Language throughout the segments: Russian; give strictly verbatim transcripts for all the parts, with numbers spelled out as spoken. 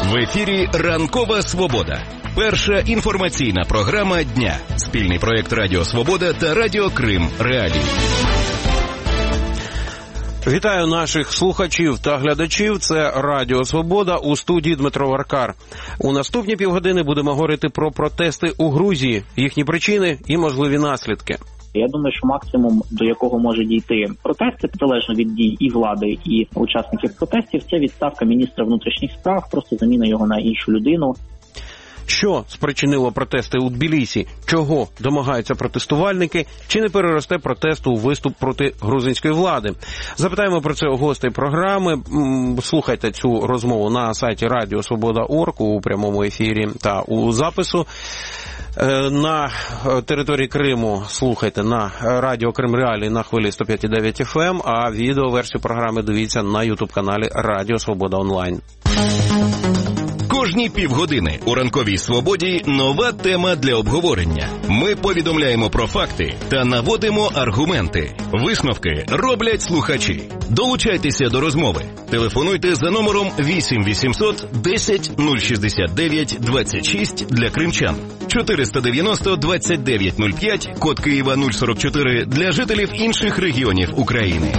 В ефірі «Ранкова Свобода». Перша інформаційна програма дня. Спільний проєкт Радіо Свобода та Радіо Крим Реалії. Вітаю наших слухачів та глядачів. Це Радіо Свобода, у студії Дмитро Варкар. У наступні півгодини будемо говорити про протести у Грузії, їхні причини і можливі наслідки. Я думаю, що максимум, до якого може дійти протести, залежно від дій і влади, і учасників протестів, це відставка міністра внутрішніх справ, просто заміна його на іншу людину. Що спричинило протести у Тбілісі? Чого домагаються протестувальники? Чи не переросте протест у виступ проти грузинської влади? Запитаємо про це у гостей програми. Слухайте цю розмову на сайті радіо свобода крапка орг у прямому ефірі та у запису. На території Криму слухайте на Радіо Крим Реалії на хвилі сто п'ять і дев'ять еф ем, а відеоверсію програми дивіться на ютуб-каналі Радіо Свобода онлайн. Кожні півгодини у «Ранковій Свободі» нова тема для обговорення. Ми повідомляємо про факти та наводимо аргументи. Висновки роблять слухачі. Долучайтеся до розмови. Телефонуйте за номером вісім вісімсот десять нуль шістдесят дев'ять двадцять шість для кримчан, чотириста дев'яносто двадцять дев'ять нуль п'ять, код Києва нуль сорок чотири для жителів інших регіонів України.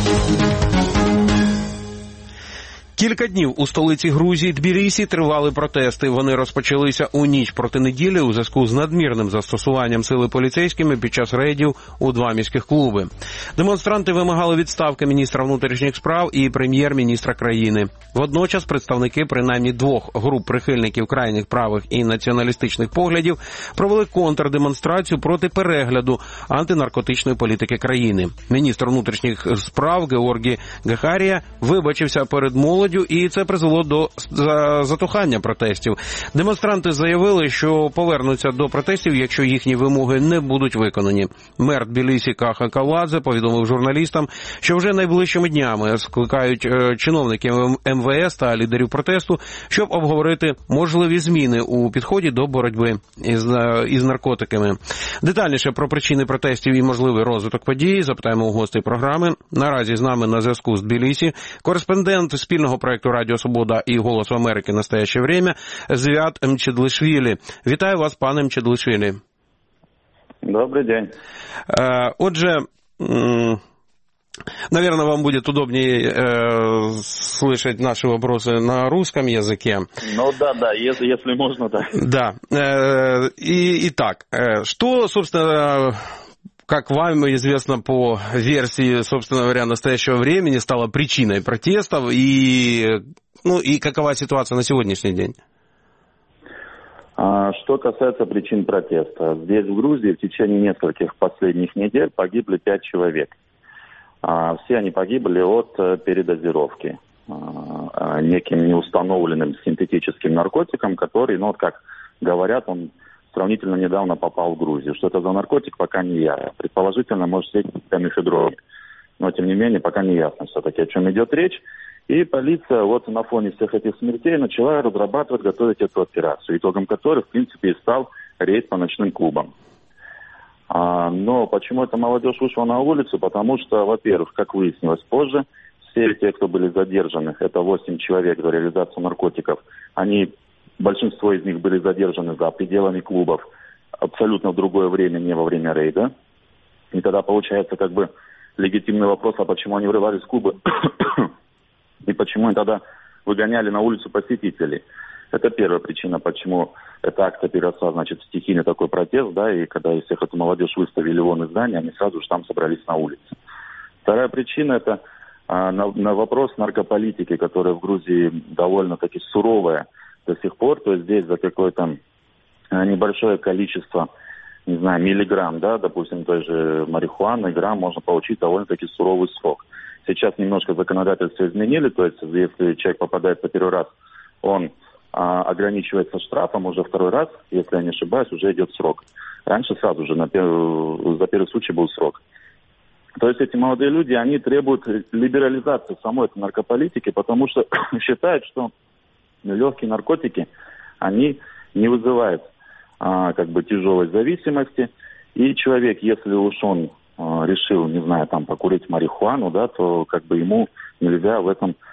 Кілька днів у столиці Грузії Тбілісі тривали протести. Вони розпочалися у ніч проти неділі у зв'язку з надмірним застосуванням сили поліцейськими під час рейдів у два міських клуби. Демонстранти вимагали відставки міністра внутрішніх справ і прем'єр-міністра країни. Водночас представники принаймні двох груп прихильників крайніх правих і націоналістичних поглядів провели контрдемонстрацію проти перегляду антинаркотичної політики країни. Міністр внутрішніх справ Георгі Гахарія вибачився перед молоддю, і це призвело до затухання протестів. Демонстранти заявили, що повернуться до протестів, якщо їхні вимоги не будуть виконані. Мер Тбілісі Каха Каладзе повідомив журналістам, що вже найближчими днями скликають чиновників ем ве ес та лідерів протесту, щоб обговорити можливі зміни у підході до боротьби із, із наркотиками. Детальніше про причини протестів і можливий розвиток подій запитаємо у гостей програми. Наразі з нами на зв'язку з Тбілісі кореспондент спільного проєкту Радіо Свобода і Голос Америки «Настоящее время» Звят Мчедлишвілі. Вітаю вас, пане Мчедлишвілі. Добрый день. Отже, наверное, вам будет удобнее э, слышать наши вопросы на русском языке. Ну да, да, если, если можно, да. Да. Э, и, итак, э, что, собственно, как вам известно по версии, собственно говоря, настоящего времени, стало причиной протестов и, ну, и какова ситуация на сегодняшний день? Что касается причин протеста, здесь в Грузии в течение нескольких последних недель погибли пять человек. Все они погибли от передозировки неким неустановленным синтетическим наркотиком, который, ну вот как говорят, он сравнительно недавно попал в Грузию. Что это за наркотик, пока не ясно. Предположительно, может быть, мефедрон. Но, тем не менее, пока не ясно все-таки, о чем идет речь. И полиция вот на фоне всех этих смертей начала разрабатывать, готовить эту операцию, итогом которой, в принципе, и стал рейд по ночным клубам. А, но почему эта молодежь вышла на улицу? Потому что, во-первых, как выяснилось позже, все те, кто были задержаны, это восемь человек за реализацию наркотиков, они... Большинство из них были задержаны за пределами клубов абсолютно в другое время, не во время рейда. И тогда получается как бы легитимный вопрос, а почему они врывались в клубы и почему они тогда выгоняли на улицу посетителей. Это первая причина, почему эта акция переросла, значит, в стихийный такой протест, да, и когда из всех эту молодежь выставили вон из здания, они сразу же там собрались на улице. Вторая причина – это а, на, на вопрос наркополитики, которая в Грузии довольно-таки суровая до сих пор, то есть здесь за какое-то небольшое количество, не знаю, миллиграмм, да, допустим, той же марихуаны, грамм, можно получить довольно-таки суровый срок. Сейчас немножко законодательство изменили, то есть если человек попадает по первый раз, он а, ограничивается штрафом, уже второй раз, если я не ошибаюсь, уже идет срок. Раньше сразу же на первый, за первый случай был срок. То есть эти молодые люди, они требуют либерализации самой этой наркополитики, потому что считают, что легкие наркотики, они не вызывают а, как бы тяжелой зависимости. И человек, если уж он а, решил, не знаю, там покурить марихуану, да, то как бы ему нельзя в этом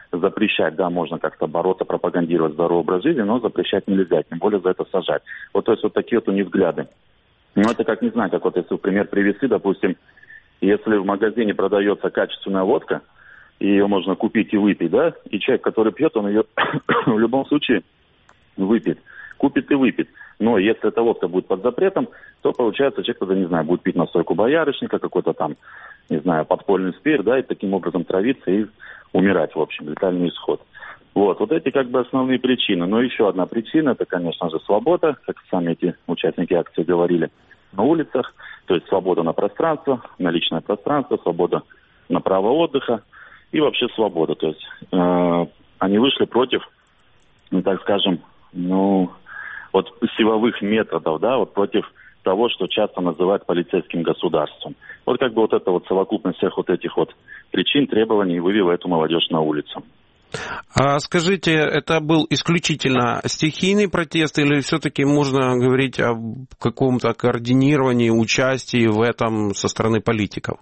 запрещать, да, можно как-то бороться, пропагандировать здоровый образ жизни, но запрещать нельзя, тем более за это сажать. Вот, то есть вот такие вот у них взгляды. Ну, это как, не знаю, как вот если, например, привести, допустим, если в магазине продается качественная водка, и ее можно купить и выпить, да, и человек, который пьет, он ее в любом случае выпьет, купит и выпьет. Но если эта водка будет под запретом, то, получается, человек тогда, не знаю, будет пить настойку боярышника, какой-то там, не знаю, подпольный спирт, да, и таким образом травиться и умирать, в общем, летальный исход. Вот, вот эти как бы основные причины. Но еще одна причина, это, конечно же, свобода, как сами эти участники акции говорили, на улицах, то есть свобода на пространство, на личное пространство, свобода на право отдыха и вообще свобода. То есть э, они вышли против, ну, так скажем, ну, вот силовых методов, да, вот против того, что часто называют полицейским государством. Вот как бы вот эта вот совокупность всех вот этих вот причин, требований вывела эту молодежь на улицу. А скажите, это был исключительно стихийный протест или все-таки можно говорить о каком-то координировании, участии в этом со стороны политиков?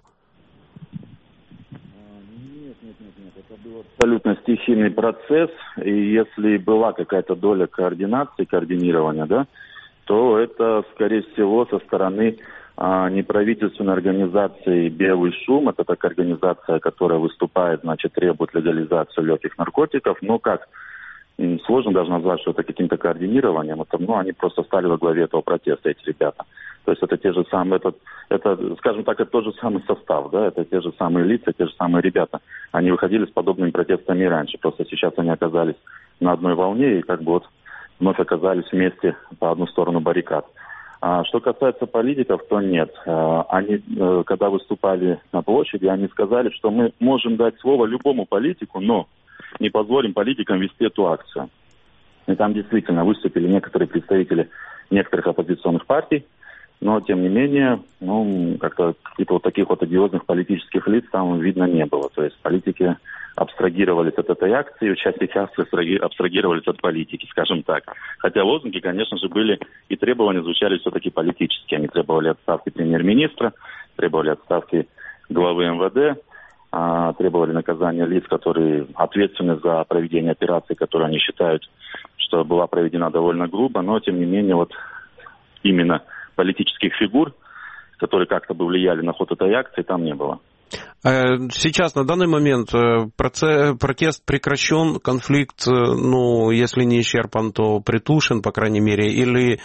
Нет, нет, нет, нет. Это был абсолютно стихийный процесс, и если была какая-то доля координации, координирования, да, то это, скорее всего, со стороны а, неправительственной организации «Белый шум». Это такая организация, которая выступает, значит, требует легализацию легких наркотиков. Ну, как, сложно даже назвать, что это каким-то координированием. Это, ну, они просто стали во главе этого протеста, эти ребята. То есть это те же самые, это, это, скажем так, это тот же самый состав, да, это те же самые лица, те же самые ребята. Они выходили с подобными протестами и раньше. Просто сейчас они оказались на одной волне и как бы вот вновь оказались вместе по одну сторону баррикад. А что касается политиков, то нет. Они, когда выступали на площади, они сказали, что мы можем дать слово любому политику, но не позволим политикам вести эту акцию. И там действительно выступили некоторые представители некоторых оппозиционных партий, но, тем не менее, ну, как-то каких-то вот таких вот одиозных политических лиц там видно не было. То есть политики абстрагировались от этой акции, участники акции абстрагировались от политики, скажем так. Хотя лозунги, конечно же, были и требования звучали все-таки политические. Они требовали отставки премьер-министра, требовали отставки главы эм вэ дэ, а, требовали наказания лиц, которые ответственны за проведение операции, которые они считают, что была проведена довольно грубо, но, тем не менее, вот именно политических фигур, которые как-то бы влияли на ход этой акции, там не было. Сейчас, на данный момент, процесс, протест прекращен, конфликт, ну, если не исчерпан, то притушен, по крайней мере, или,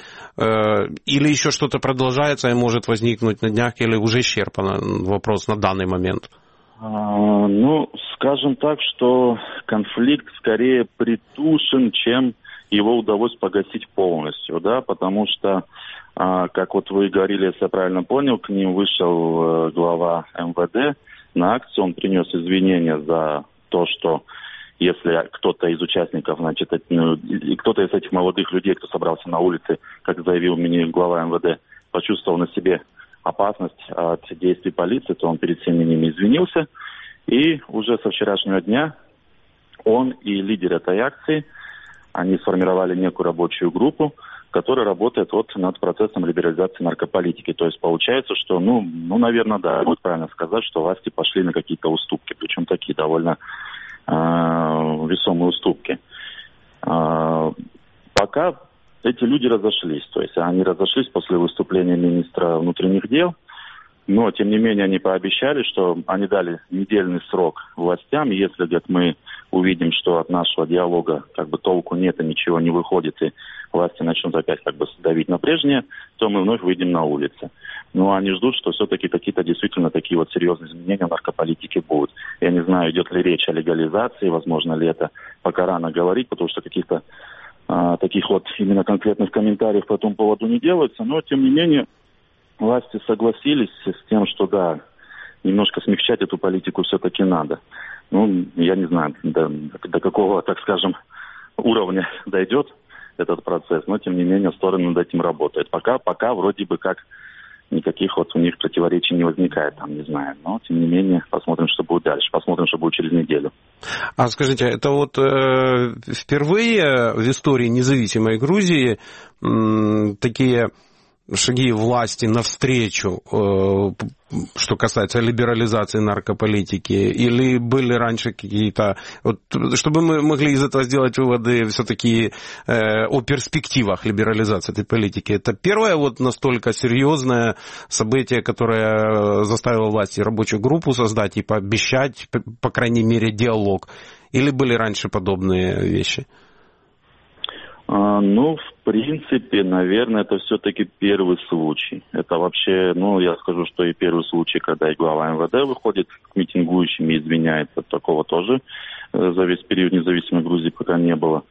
или еще что-то продолжается и может возникнуть на днях, или уже исчерпан вопрос на данный момент? А, ну, скажем так, что конфликт скорее притушен, чем его удалось погасить полностью, да, потому что, а, как вот вы говорили, если я правильно понял, к ним вышел э, глава эм вэ дэ на акцию, он принес извинения за то, что если кто-то из участников, значит, ну, кто-то из этих молодых людей, кто собрался на улице, как заявил мне глава эм вэ дэ, почувствовал на себе опасность от действий полиции, то он перед всеми ними извинился, и уже со вчерашнего дня он и лидер этой акции, они сформировали некую рабочую группу, которая работает вот над процессом либерализации наркополитики. То есть получается, что, ну, ну наверное, да, будет правильно сказать, что власти пошли на какие-то уступки, причем такие довольно э, весомые уступки. Э, пока эти люди разошлись, то есть они разошлись после выступления министра внутренних дел, но, тем не менее, они пообещали, что они дали недельный срок властям, и если, говорят, мы увидим, что от нашего диалога как бы толку нет и ничего не выходит, и власти начнут опять как бы давить на прежнее, то мы вновь выйдем на улицы. Но они ждут, что все-таки какие-то действительно такие вот серьезные изменения в наркополитике будут. Я не знаю, идет ли речь о легализации, возможно ли это, пока рано говорить, потому что каких-то а, таких вот именно конкретных комментариев по этому поводу не делается, но, тем не менее, власти согласились с тем, что да, немножко смягчать эту политику все-таки надо. Ну, я не знаю, до, до какого, так скажем, уровня дойдет этот процесс, но, тем не менее, стороны над этим работают. Пока, пока вроде бы как никаких вот у них противоречий не возникает, там, не знаю. Но, тем не менее, посмотрим, что будет дальше. Посмотрим, что будет через неделю. А скажите, это вот э, впервые в истории независимой Грузии э, такие шаги власти навстречу, что касается либерализации наркополитики, или были раньше какие-то... Вот, чтобы мы могли из этого сделать выводы все-таки э, о перспективах либерализации этой политики. Это первое вот настолько серьезное событие, которое заставило власти рабочую группу создать и пообещать, по крайней мере, диалог. Или были раньше подобные вещи? А, ну, в принципе, наверное, это все-таки первый случай. Это вообще, ну, я скажу, что и первый случай, когда и глава эм вэ дэ выходит к митингующим и извиняется. Такого тоже за весь период независимой Грузии пока не было.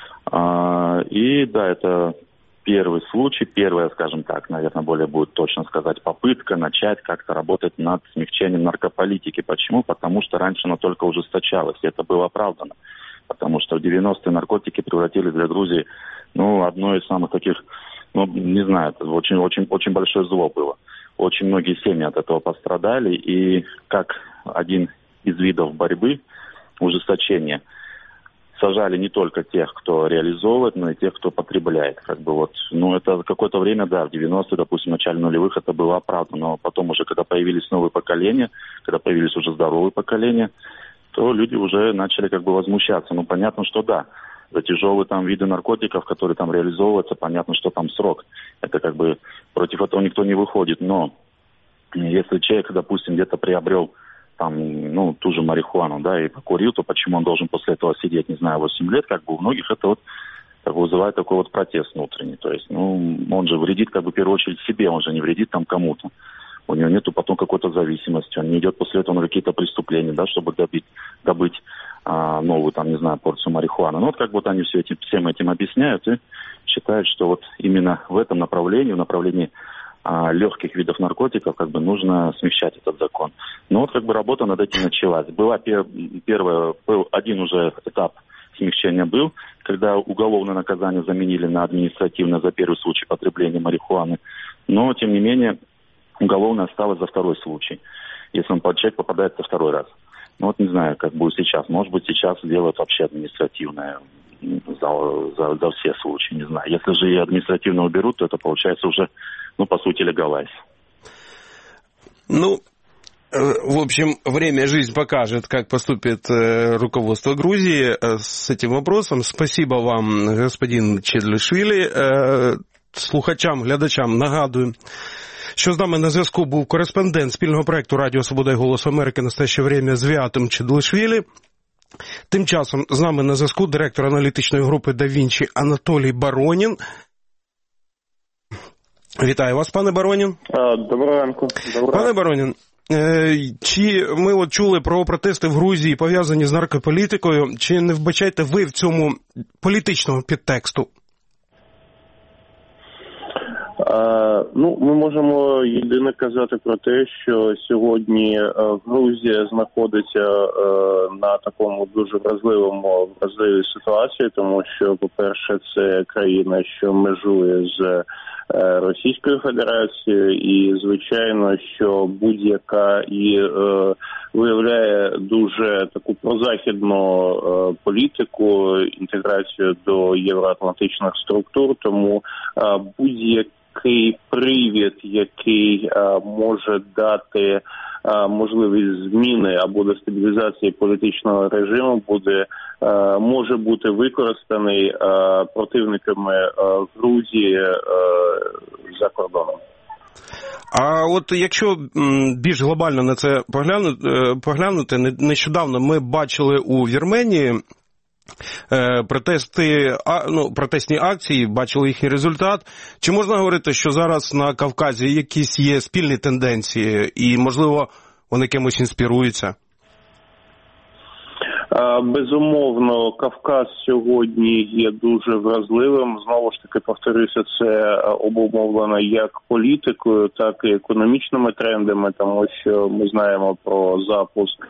А, и да, это первый случай, первая, скажем так, наверное, более будет точно сказать, попытка начать как-то работать над смягчением наркополитики. Почему? Потому что раньше она только ужесточалась, и это было оправдано. Потому что в девяностые наркотики превратились для Грузии, ну, одно из самых таких, ну, не знаю, это очень, очень, очень большое зло было. Очень многие семьи от этого пострадали, и как один из видов борьбы, ужесточения, сажали не только тех, кто реализовывает, но и тех, кто потребляет. Как бы вот, ну, это какое-то время, да, в девяностые, допустим, в начале нулевых это было оправдано, но потом уже, когда появились новые поколения, когда появились уже здоровые поколения, то люди уже начали как бы возмущаться. Ну, понятно, что да, за тяжелые там виды наркотиков, которые там реализовываются, понятно, что там срок. Это как бы против этого никто не выходит. Но если человек, допустим, где-то приобрел там, ну, ту же марихуану, да, и покурил, то почему он должен после этого сидеть, не знаю, восемь лет, как бы у многих это вот как бы вызывает такой вот протест внутренний. То есть, ну, он же вредит как бы в первую очередь себе, он же не вредит там кому-то. У него нету потом какой-то зависимости, он не идет после этого на какие-то преступления, да, чтобы добить, добыть а, новую, там, не знаю, порцию марихуаны. Ну, вот как бы вот они все этим, всем этим объясняют и считают, что вот именно в этом направлении, в направлении а, легких видов наркотиков, как бы нужно смягчать этот закон. Но вот как бы работа над этим началась. Была пер, первая, был один уже этап смягчения был, когда уголовное наказание заменили на административное за первый случай потребления марихуаны. Но, тем не менее, уголовное осталось за второй случай, если он человек попадает во второй раз. Ну вот не знаю, как будет сейчас. Может быть, сейчас сделают вообще административное за, за, за все случаи, не знаю. Если же и административно уберут, то это получается уже, ну, по сути, легалайз. Ну, в общем, время, жизнь покажет, как поступит руководство Грузии с этим вопросом. Спасибо вам, господин Чедлишвілі. Слухачам, глядачам нагадую, що з нами на зв'язку був кореспондент спільного проєкту Радіо Свобода і Голос Америки «Настояще время» Звіатом Чедлишвілі. Тим часом з нами на зв'язку директор аналітичної групи «Да Вінчі» Анатолій Баронін. Вітаю вас, пане Баронін. Доброго ранку. Доброго. Пане Баронін, чи ми от чули про протести в Грузії, пов'язані з наркополітикою, чи не вбачаєте ви в цьому політичного підтексту? А, ну, ми можемо єдине казати про те, що сьогодні Грузія знаходиться на такому дуже вразливому, вразливій ситуації, тому що, по-перше, це країна, що межує з Російською Федерацією, і, звичайно, що будь-яка і е, виявляє дуже таку прозахідну е, політику, інтеграцію до євроатлантичних структур, тому е, будь-який привід, який е, може дати можливість зміни або дестабілізації політичного режиму буде, може бути використаний противниками Грузії за кордоном. А от якщо більш глобально на це поглянути, поглянути, нещодавно ми бачили у Вірменії протести, ну, протестні акції, бачили їхній результат. Чи можна говорити, що зараз на Кавказі якісь є спільні тенденції і, можливо, вони кимось інспіруються? Безумовно, Кавказ сьогодні є дуже вразливим. Знову ж таки, повторюся, це обумовлено як політикою, так і економічними трендами, тому що ми знаємо про запуск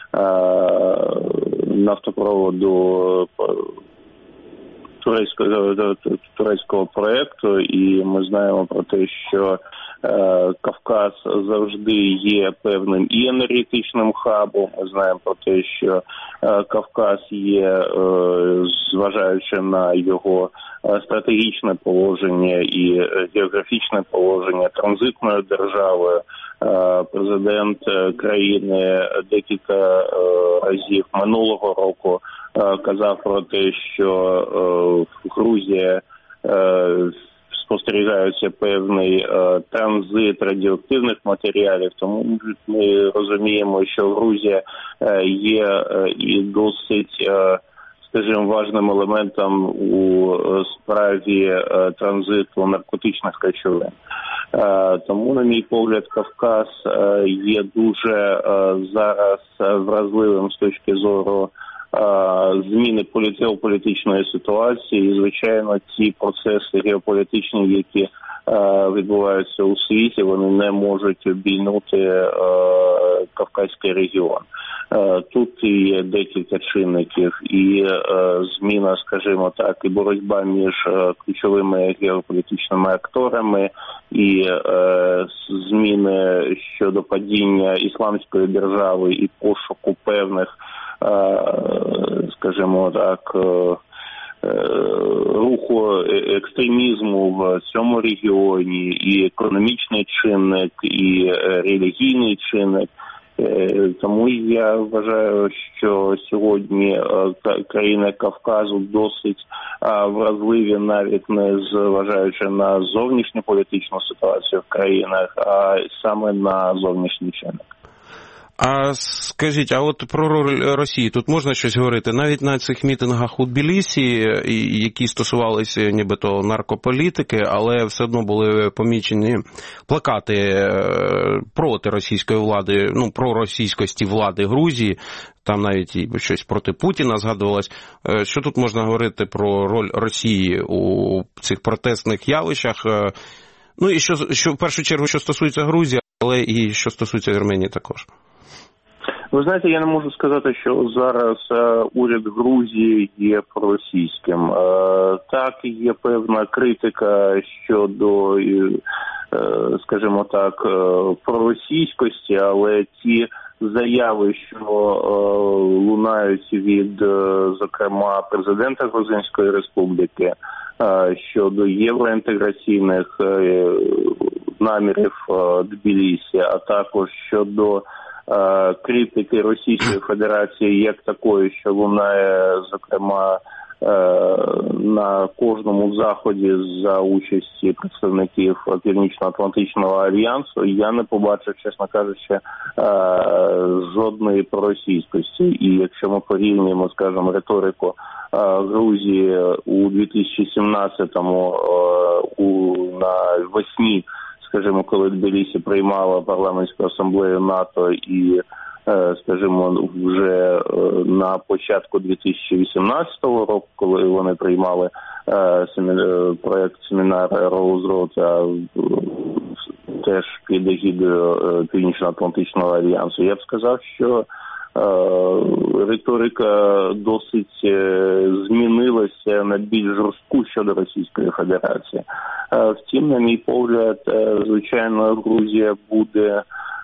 нафтопроводу турецького, турецького проєкту, і ми знаємо про те, що Кавказ завжди є певним і енергетичним хабом. Ми знаємо про те, що Кавказ є, зважаючи на його стратегічне положення і географічне положення транзитною державою. Президент країни декілька разів минулого року казав про те, що Грузія спостерігається певний транзит радіоактивних матеріалів, тому ми розуміємо, що Грузія є і досить, скажімо, важним елементом у справі транзиту наркотичних речовин. Тому, на мій погляд, Кавказ є дуже зараз вразливим з точки зору зміни геополітичної ситуації. І, звичайно, ті процеси геополітичні, які відбуваються у світі, вони не можуть обійнути Кавказький регіон. Тут є декілька чинників, і зміна, скажімо так, і боротьба між ключовими геополітичними акторами, і зміни щодо падіння Ісламської держави і пошуку певних, скажімо так, руху екстремізму в цьому регіоні, і економічний чинник, і релігійний чинник. Тому я вважаю, що сьогодні країни Кавказу досить вразливі, навіть не зважаючи на зовнішню політичну ситуацію в країнах, а саме на зовнішній чинник. А скажіть, а от про роль Росії тут можна щось говорити? Навіть на цих мітингах у Тбілісі, які стосувалися нібито наркополітики, але все одно були помічені плакати проти російської влади, ну, про російськості влади Грузії, там навіть і щось проти Путіна згадувалось. Що тут можна говорити про роль Росії у цих протестних явищах? Ну і що, що в першу чергу, що стосується Грузії, але і що стосується Вірменії також? Ви знаєте, я не можу сказати, що зараз е, уряд Грузії є проросійським. Е, так, є певна критика щодо, е, скажімо так, е, проросійськості, але ті заяви, що е, лунають від, е, зокрема, президента Грузинської республіки е, щодо євроінтеграційних е, намірів е, Тбілісі, а також щодо критики Російської Федерації як такої, що лунає, зокрема, на кожному заході за участі представників Північно-Атлантичного альянсу, я не побачив, чесно кажучи, жодної проросійськості. І якщо ми порівнюємо, скажімо, риторику Грузії у дві тисячі сімнадцятому на весні, скажімо, коли Тбілісі приймала парламентську асамблею НАТО і, скажімо, вже на початку дві тисячі вісімнадцятого року, коли вони приймали проєкт семінару Rose Road, теж під егідою Північно-Атлантичного альянсу, я б сказав, що риторика досить змінилася на більш жорстку щодо Російської Федерації. Втім, на мій погляд, звичайно, Грузія буде,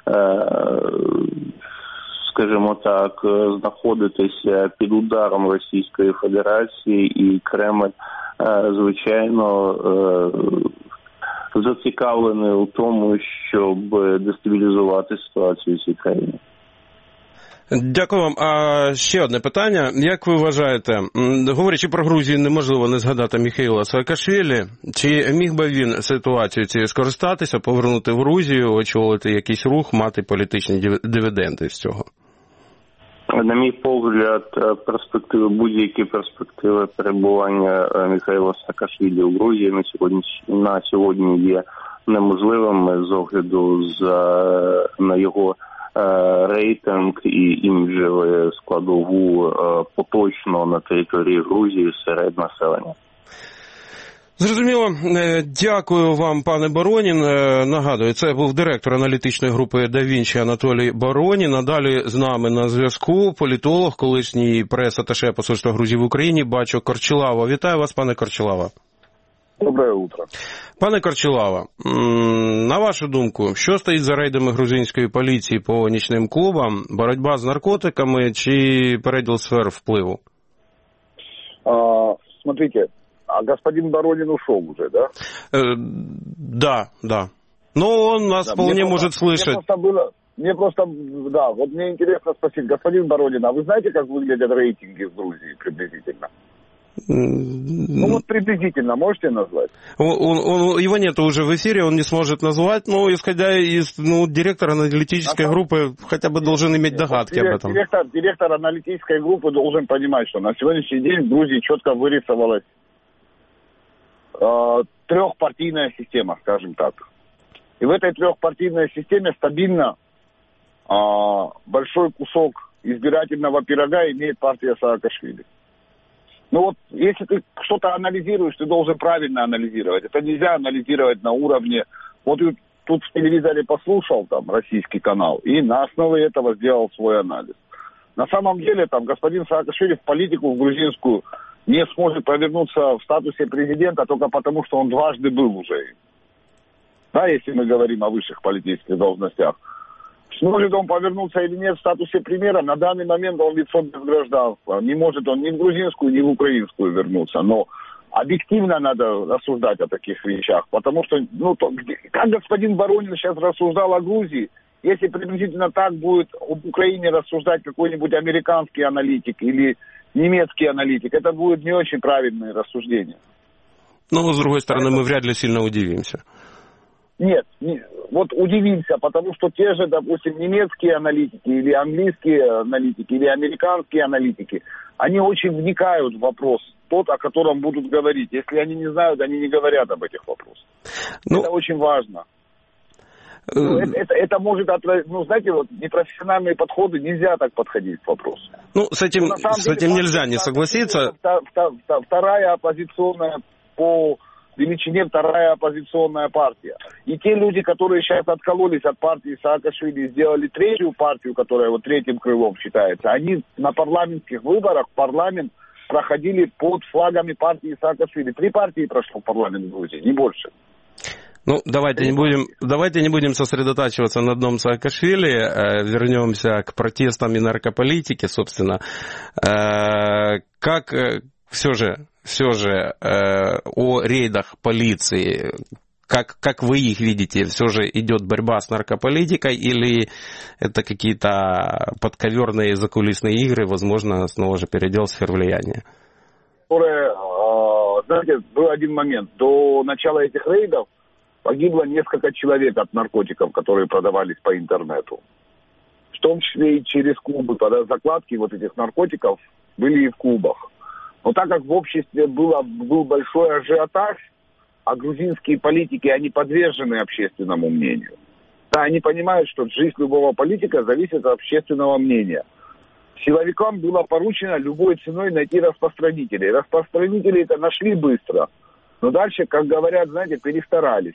скажімо так, знаходитися під ударом Російської Федерації, і Кремль, звичайно, зацікавлений у тому, щоб дестабілізувати ситуацію в цій країні. Дякую вам. А ще одне питання. Як ви вважаєте, говорячи про Грузію, неможливо не згадати Міхаїла Саакашвілі. Чи міг би він ситуацію цією скористатися, повернути в Грузію, очолити якийсь рух, мати політичні дивіденди з цього? На мій погляд, перспективи, будь-які перспективи перебування Міхаїла Саакашвілі у Грузії на сьогодні, на сьогодні є неможливими з огляду за, на його рейтинг і іміджеву складову поточно на території Грузії серед населення. Зрозуміло. Дякую вам, пане Боронін. Нагадую, це був директор аналітичної групи «Да Вінчі» Анатолій Боронін. Надалі з нами на зв'язку політолог, колишній прес-аташе посольства Грузії в Україні Бачо Корчилава. Вітаю вас, пане Корчилава. Доброе утро. Пане Корчилава, на вашу думку, що стоїть за рейдами грузинської поліції по нічним клубам? Боротьба з наркотиками чи переділ сфер впливу? А, смотрите, а господин Боронин ушел уже, да? Э, да, да. Но он нас да, вполне просто, может слышать. Мне просто было, мне просто, да, вот мне интересно спросить, господин Боронин, а вы знаете, как выглядят рейтинги в Грузии приблизительно? Ну вот приблизительно можете назвать? Он, он, его нет уже в эфире, он не сможет назвать, но исходя из ну, директора аналитической а группы хотя бы должен иметь нет, догадки директор, об этом. Директор, директор аналитической группы должен понимать, что на сегодняшний день в Грузии четко вырисовалась э, трехпартийная система, скажем так. И в этой трехпартийной системе стабильно э, большой кусок избирательного пирога имеет партия Саакашвили. Ну вот, если ты что-то анализируешь, ты должен правильно анализировать. Это нельзя анализировать на уровне... Вот тут в телевизоре послушал там российский канал и на основе этого сделал свой анализ. На самом деле там господин Саакашвили в политику в грузинскую не сможет повернуться в статусе президента только потому, что он дважды был уже. Да, если мы говорим о высших политических должностях. Сможет он повернуться или нет в статусе премьера, на данный момент он лицо без гражданства. Не может он ни в грузинскую, ни в украинскую вернуться. Но объективно надо рассуждать о таких вещах. Потому что, ну, то, как господин Боронин сейчас рассуждал о Грузии, если приблизительно так будет об Украине рассуждать какой-нибудь американский аналитик или немецкий аналитик, это будет не очень правильное рассуждение. Но, с другой стороны, мы вряд ли сильно удивимся. Нет, не, вот удивимся, потому что те же, допустим, немецкие аналитики или английские аналитики или американские аналитики, они очень вникают в вопрос, тот, о котором будут говорить. Если они не знают, они не говорят об этих вопросах. Ну, это очень важно. Ну, это, это, это может отразить, ну, знаете, вот непрофессиональные подходы, нельзя так подходить к вопросу. Ну, с этим, ну, с деле, этим нельзя не согласиться. Вторая оппозиционная по величине вторая оппозиционная партия. И те люди, которые сейчас откололись от партии Саакашвили и сделали третью партию, которая вот третьим крылом считается, они на парламентских выборах в парламент проходили под флагами партии Саакашвили. Три партии прошло в парламент в Грузии, не больше. Ну, давайте не будем, давайте не будем сосредотачиваться на одном Саакашвили, э, вернемся к протестам и наркополитике, собственно. Э, как э, все же, все же э, о рейдах полиции, как, как вы их видите, все же идет борьба с наркополитикой или это какие-то подковерные закулисные игры, возможно, снова же передел сфер влияния? Которые, э, знаете, был один момент, до начала этих рейдов погибло несколько человек от наркотиков, которые продавались по интернету. В том числе и через клубы. Тогда закладки вот этих наркотиков были и в клубах. Но так как в обществе было, был большой ажиотаж, а грузинские политики, они подвержены общественному мнению. Да, они понимают, что жизнь любого политика зависит от общественного мнения. Силовикам было поручено любой ценой найти распространителей. Распространителей это нашли быстро. Но дальше, как говорят, знаете, перестарались.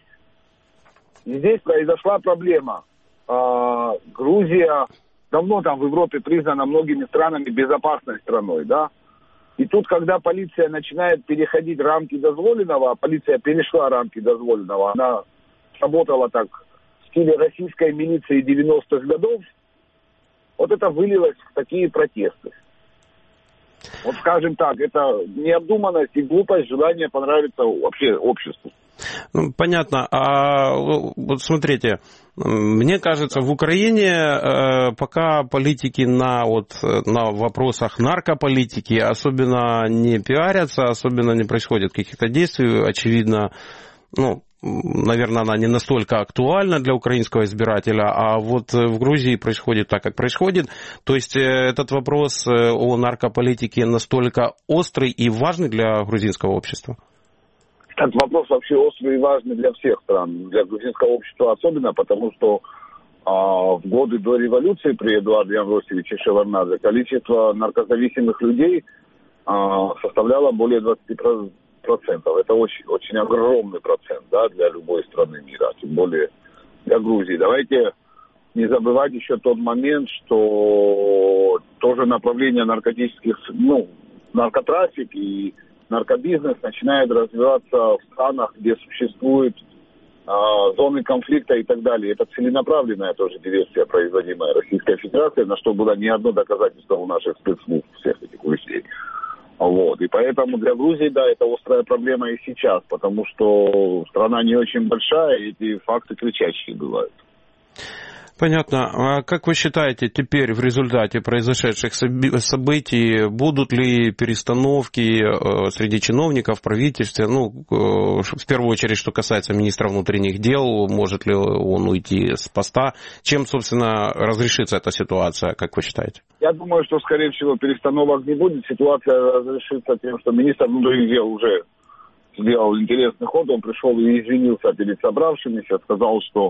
И здесь произошла проблема. А, Грузия давно там в Европе признана многими странами безопасной страной, да? И тут, когда полиция начинает переходить рамки дозволенного, а полиция перешла рамки дозволенного, она работала так в стиле российской милиции девяностых годов, вот это вылилось в такие протесты. Вот скажем так, это необдуманность и глупость, желание понравиться вообще обществу. Ну, понятно. А вот смотрите, мне кажется, в Украине э, пока политики на, вот, на вопросах наркополитики особенно не пиарятся, особенно не происходит каких-то действий. Очевидно, ну, наверное, она не настолько актуальна для украинского избирателя, а вот в Грузии происходит так, как происходит. То есть этот вопрос о наркополитике настолько острый и важный для грузинского общества? Этот вопрос вообще острый и важный для всех стран, для грузинского общества особенно, потому что а, в годы до революции при Эдуарде Амвросиевиче Шеварднадзе количество наркозависимых людей а, составляло более двадцати процентов. Это очень, очень огромный процент, да, для любой страны мира, тем более для Грузии. Давайте не забывать еще тот момент, что тоже направление наркотических, ну, наркотрафик и наркобизнес начинает развиваться в странах, где существуют а, зоны конфликта и так далее. Это целенаправленная тоже диверсия, производимая Российской Федерацией, на что было не одно доказательство у наших спецслужб всех этих вещей. Вот. И поэтому для Грузии, да, это острая проблема и сейчас, потому что страна не очень большая, и эти факты кричащие бывают. Понятно. А как вы считаете, теперь в результате произошедших событий будут ли перестановки среди чиновников в правительстве? Ну, в первую очередь, что касается министра внутренних дел, может ли он уйти с поста? Чем, собственно, разрешится эта ситуация, как вы считаете? Я думаю, что, скорее всего, перестановок не будет. Ситуация разрешится тем, что министр внутренних дел уже сделал интересный ход. Он пришел и извинился перед собравшимися, сказал, что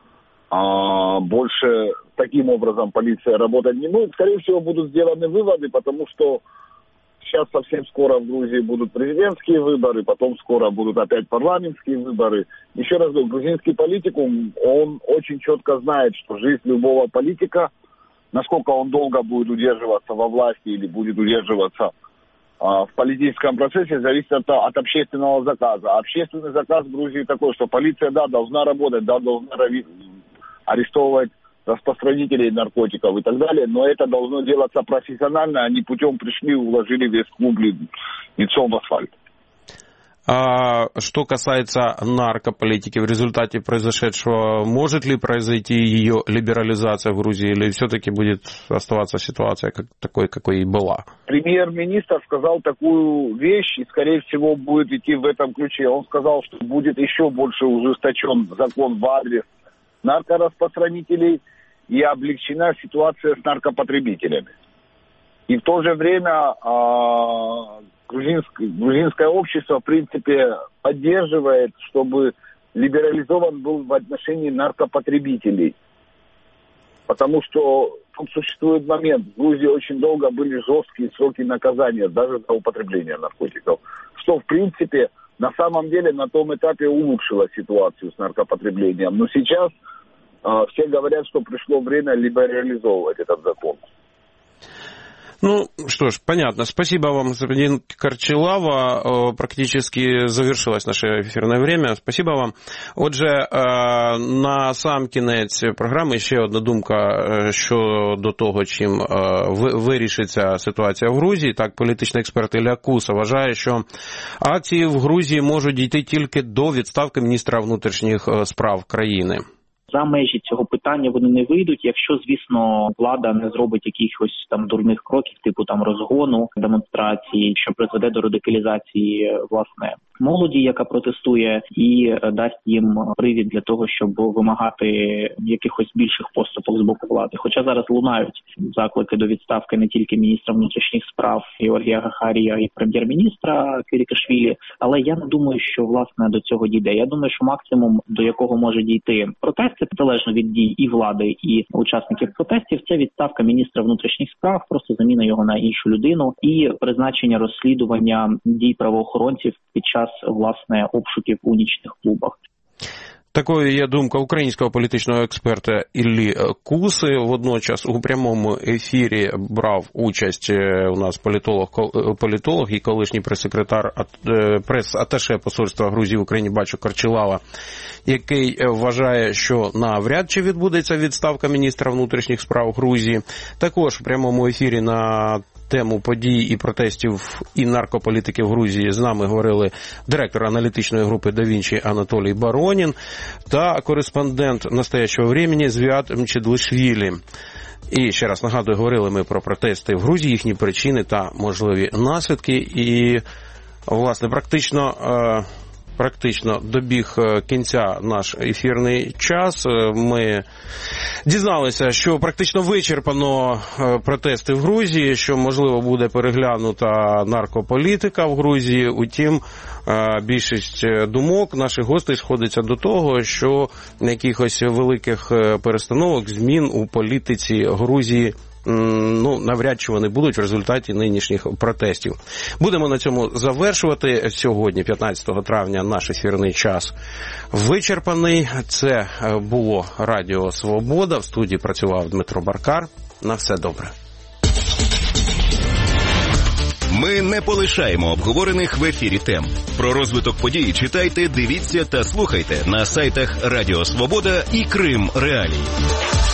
А больше таким образом полиция работать не будет. Скорее всего, будут сделаны выводы, потому что сейчас совсем скоро в Грузии будут президентские выборы, потом скоро будут опять парламентские выборы. Еще раз говорю, грузинский политикум, он очень четко знает, что жизнь любого политика, насколько он долго будет удерживаться во власти или будет удерживаться а, в политическом процессе, зависит от, от общественного заказа. А общественный заказ в Грузии такой, что полиция, да, должна работать, да, должна арестовывать распространителей наркотиков и так далее, но это должно делаться профессионально, а не путем пришли, уложили весь клуб лицом в асфальт. А что касается наркополитики, в результате произошедшего, может ли произойти ее либерализация в Грузии, или все-таки будет оставаться ситуация как, такой, какой и была? Премьер-министр сказал такую вещь, и, скорее всего, будет идти в этом ключе. Он сказал, что будет еще больше ужесточен закон в адрес наркораспространителей и облегчена ситуация с наркопотребителями. И в то же время а, грузинское, грузинское общество, в принципе, поддерживает, чтобы либерализован был в отношении наркопотребителей. Потому что тут существует момент. В Грузии очень долго были жесткие сроки наказания, даже за употребление наркотиков. Что, в принципе, на самом деле на том этапе улучшило ситуацию с наркопотреблением. Но сейчас э, все говорят, что пришло время либерализовывать этот закон. Ну, что ж, понятно. Спасибо вам, господин Карчилава. Практически завершилось наше ефірне время. Спасибо вам. Отже, на сам кінець програми ще одна думка щодо того, чим вирішиться ситуація в Грузії. Так, політичний експерт Ілля Куса вважає, що акції в Грузії можуть дійти тільки до відставки міністра внутрішніх справ країни. За межі цього питання вони не вийдуть, якщо, звісно, влада не зробить якихось там дурних кроків, типу там розгону, демонстрації, що призведе до радикалізації, власне, молоді, яка протестує, і дасть їм привід для того, щоб вимагати якихось більших поступок з боку влади. Хоча зараз лунають заклики до відставки не тільки міністра внутрішніх справ Георгія Гахарія і прем'єр-міністра Квірікашвілі, але я не думаю, що, власне, до цього дійде. Я думаю, що максимум, до якого може дійти протести, залежно від дій і влади, і учасників протестів, це відставка міністра внутрішніх справ, просто заміна його на іншу людину і призначення розслідування дій правоохоронців під час, власне, обшуків у нічних клубах. Такою є думка українського політичного експерта Іллі Куси. Водночас у прямому ефірі брав участь у нас політолог, політолог і колишній прес-секретар, прес-аташе посольства Грузії в Україні Бачо Карчилава, який вважає, що навряд чи відбудеться відставка міністра внутрішніх справ Грузії. Також в прямому ефірі на тему подій і протестів і наркополітики в Грузії з нами говорили директор аналітичної групи «Да Вінчі» Анатолій Баронін та кореспондент «Настоящого времени» Звіат Мчедлишвілі. І ще раз нагадую, говорили ми про протести в Грузії, їхні причини та можливі наслідки. І, власне, практично... Практично добіг кінця наш ефірний час. Ми дізналися, що практично вичерпано протести в Грузії, що, можливо, буде переглянута наркополітика в Грузії. Утім, більшість думок наших гостей сходиться до того, що якихось великих перестановок, змін у політиці Грузії ну, навряд чи вони будуть в результаті нинішніх протестів. Будемо на цьому завершувати. Сьогодні, п'ятнадцятого травня, наш ефірний час вичерпаний. Це було Радіо Свобода. В студії працював Дмитро Баркар. На все добре. Ми не полишаємо обговорених в ефірі тем. Про розвиток подій читайте, дивіться та слухайте на сайтах Радіо Свобода і Крим Реалій.